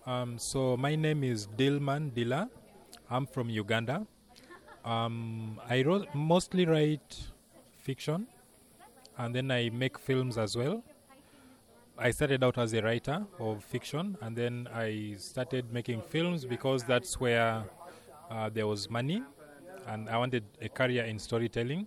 So my name is Dilman Dila. I'm from Uganda. Mostly write fiction, and then I make films as well. I started out as a writer of fiction, and then I started making films because that's where there was money, and I wanted a career in storytelling.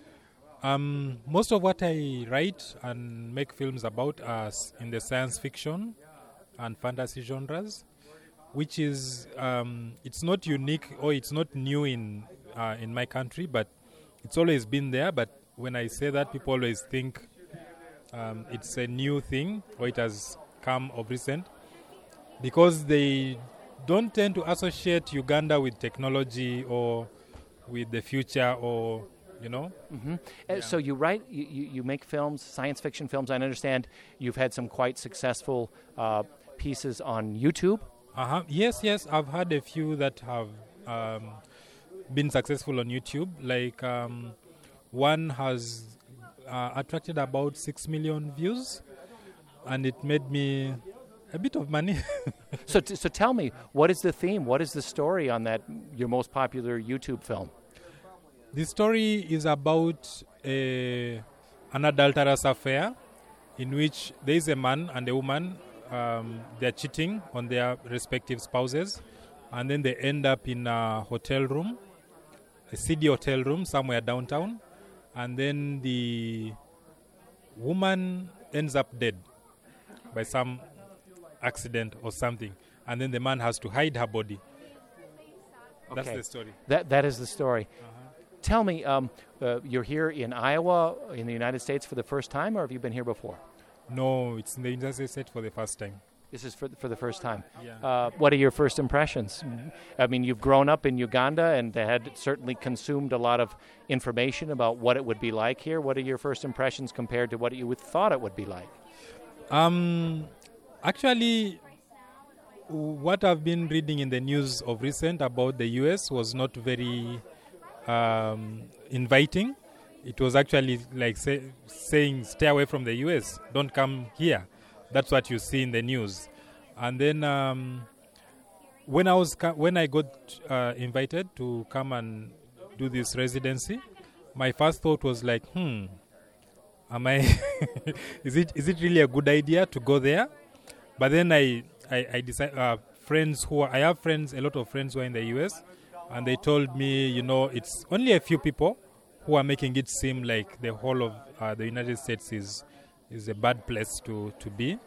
Most of what I write and make films about are in the science fiction and fantasy genres, which is it's not unique or it's not new in my country, but it's always been there. But when I say that, people always think it's a new thing or it has come of recent, because they don't tend to associate Uganda with technology or with the future, or Mm-hmm. So you write, you make films, science fiction films. I understand you've had some quite successful pieces on YouTube. Yes. I've had a few that have been successful on YouTube. Like one has attracted about 6 million views, and it made me a bit of money. So tell me, what is the theme? What is the story on that, your most popular YouTube film? The story is about an adulterous affair in which there is a man and a woman. They're cheating on their respective spouses, and then they end up in a hotel room, a seedy hotel room somewhere downtown, and then the woman ends up dead by some accident or something, and then the man has to hide her body. Okay. That's the story. That is the story. Tell me, you're here in Iowa, in the United States for the first time, or have you been here before? No, it's in the United States for the first time. This is for the first time. Yeah. What are your first impressions? I mean, you've grown up in Uganda and had certainly consumed a lot of information about what it would be like here. What are your first impressions compared to what you would thought it would be like? Actually, what I've been reading in the news of recent about the U.S. was not very inviting. It was actually like saying, stay away from the U.S., don't come here. That's what you see in the news. And then when I got invited to come and do this residency, my first thought was like, am I? is it really a good idea to go there? But then I decided. I have friends, a lot of friends who are in the U.S., and they told me, it's only a few people who are making it seem like the whole of the United States is a bad place to be.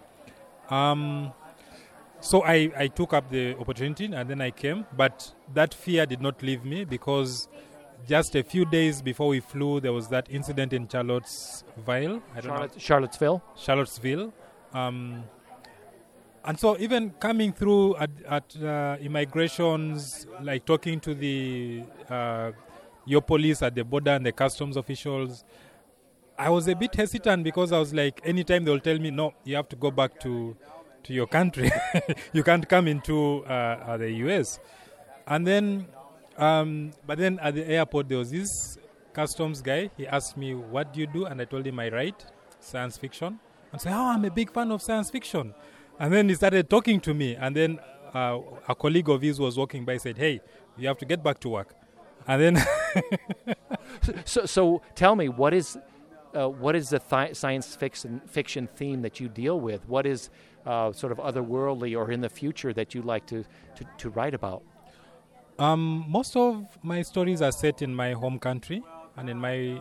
So I took up the opportunity and then I came. But that fear did not leave me, because just a few days before we flew, there was that incident in Charlottesville. Charlottesville. And so even coming through at immigrations, like talking to your police at the border and the customs officials, I was a bit hesitant, because I was like, anytime they'll tell me, no, you have to go back to your country. You can't come into the U.S. And then, but then at the airport, there was this customs guy. He asked me, what do you do? And I told him I write science fiction. And said, I'm a big fan of science fiction. And then he started talking to me. And then a colleague of his was walking by, said, hey, you have to get back to work. And then... So tell me, what is the science fiction theme that you deal with? What is sort of otherworldly or in the future that you like to write about? Most of my stories are set in my home country and in my...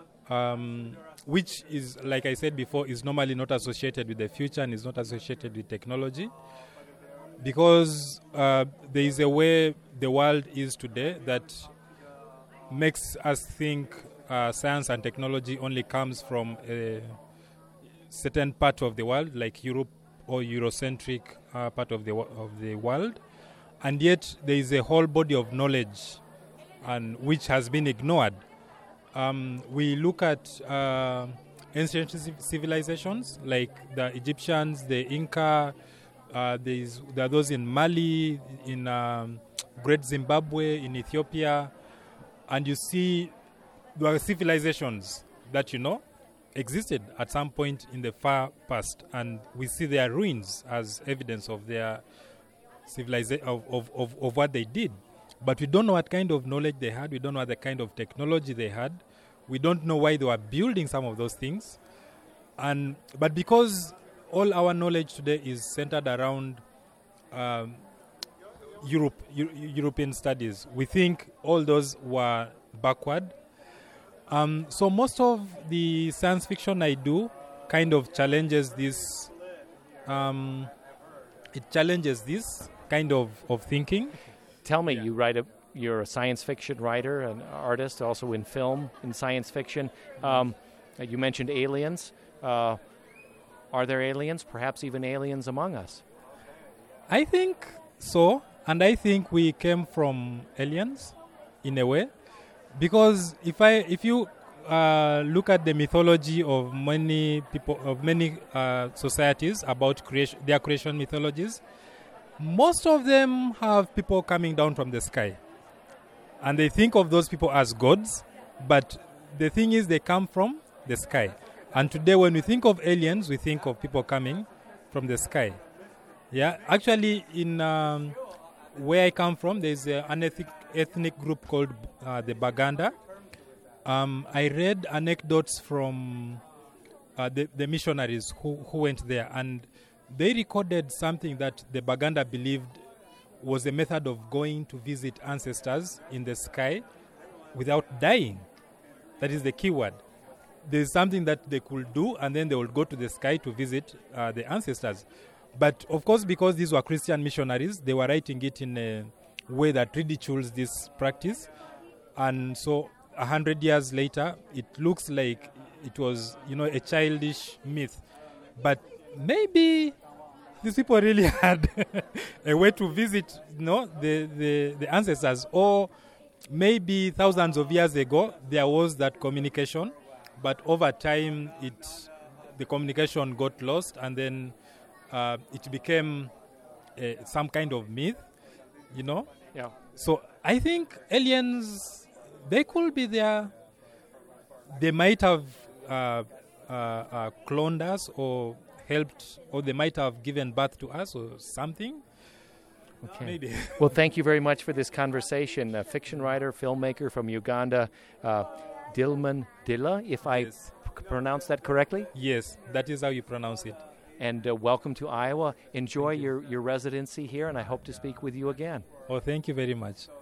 which is, like I said before, is normally not associated with the future and is not associated with technology, because there is a way the world is today that makes us think science and technology only comes from a certain part of the world, like Europe or Eurocentric part of the world, and yet there is a whole body of knowledge and which has been ignored. We look at ancient civilizations like the Egyptians, the Inca. There are those in Mali, in Great Zimbabwe, in Ethiopia, and you see there are civilizations that existed at some point in the far past, and we see their ruins as evidence of their civilization of what they did. But we don't know what kind of knowledge they had. We don't know what the kind of technology they had. We don't know why they were building some of those things. But because all our knowledge today is centered around European studies, we think all those were backward. So most of the science fiction I do kind of challenges this. It challenges this kind of thinking. Tell me, you're a science fiction writer, an artist, also in film, in science fiction. You mentioned aliens. Are there aliens, perhaps even aliens among us? I think so, and I think we came from aliens in a way, because if you look at the mythology of many people, of many societies about creation, their creation mythologies, most of them have people coming down from the sky, and they think of those people as gods. But the thing is, they come from the sky. And today, when we think of aliens, we think of people coming from the sky. Yeah, actually, in where I come from, there's an ethnic group called the Baganda. I read anecdotes from the missionaries who went there, and they recorded something that the Baganda believed was a method of going to visit ancestors in the sky without dying. That is the key word. There's something that they could do, and then they would go to the sky to visit the ancestors. But of course, because these were Christian missionaries, they were writing it in a way that ridicules this practice. And so 100 years later, it looks like it was, a childish myth. But maybe these people really had a way to visit, the ancestors. Or maybe thousands of years ago, there was that communication. But over time, the communication got lost, and then it became some kind of myth, Yeah. So I think aliens, they could be there. They might have cloned us or helped, or they might have given birth to us or something. Okay. Maybe. Well, thank you very much for this conversation. A fiction writer, filmmaker from Uganda, Dilman Dilla, if I pronounce that correctly? Yes, that is how you pronounce it. And welcome to Iowa. Enjoy your residency here, and I hope to speak with you again. Oh, thank you very much.